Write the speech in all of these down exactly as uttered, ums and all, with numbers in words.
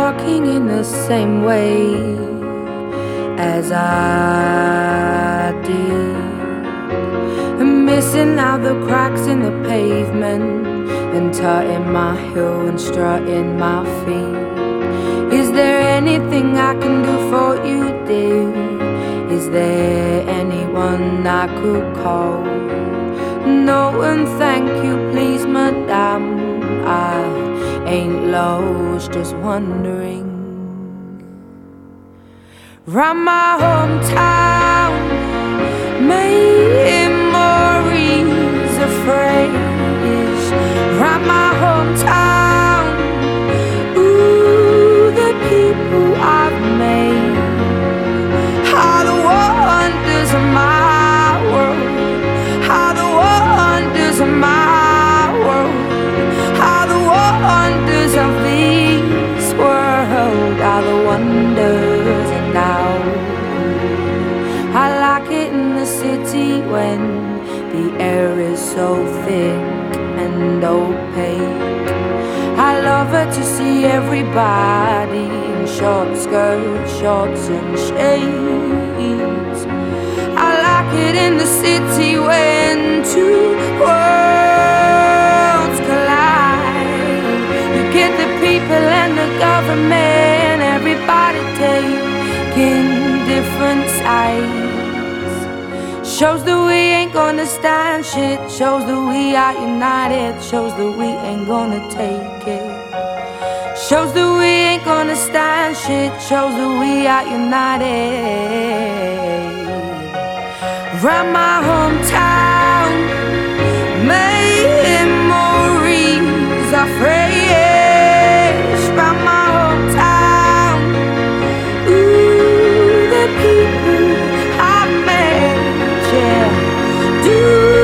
walking in the same way as I did, and missing out the cracks in the pavement, and tutting my heel and strutting my feet. Is there anything I can do for you, dear? Is there anyone I could call? No, and thank you, please, madame. I ain't lost, just wondering. Round my hometown, memories of phrase. Round my homtown, ooh, the people I've made are the wonders of my world, are the wonders of my world, are the wonders of this world, are the wonders. And now I like it in the city when the air is so thick and opaque. I love it to see everybody in short skirts, shorts and shades. I like it in the city when two worlds collide. You get the people and the government, everybody taking different sides. Shows that we ain't gonna stand shit, shows that we are united, shows that we ain't gonna take it. Shows that we ain't gonna stand shit, shows that we are united. Round my hometown, memories are fresh. Round my hometown, ooh, the people I met, yeah. Do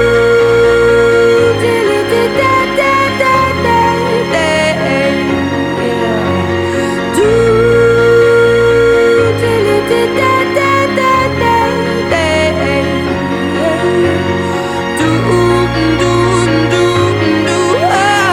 dilly da da da da da, yeah. Do dilly da da da da da, do do do do, oh,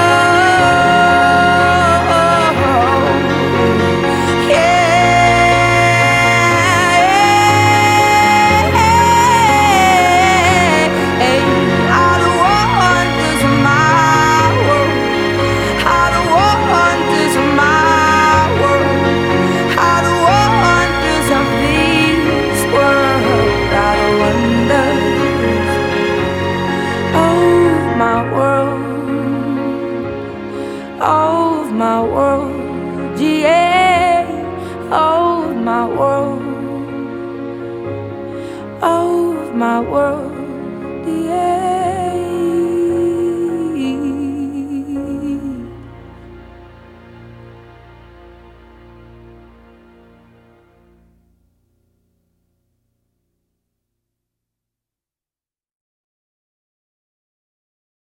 yeah. Are the wonders of my world, are the wonders of my world, are the wonders of this world, are the wonders of my world, of my world, yeah, of my world, of my world.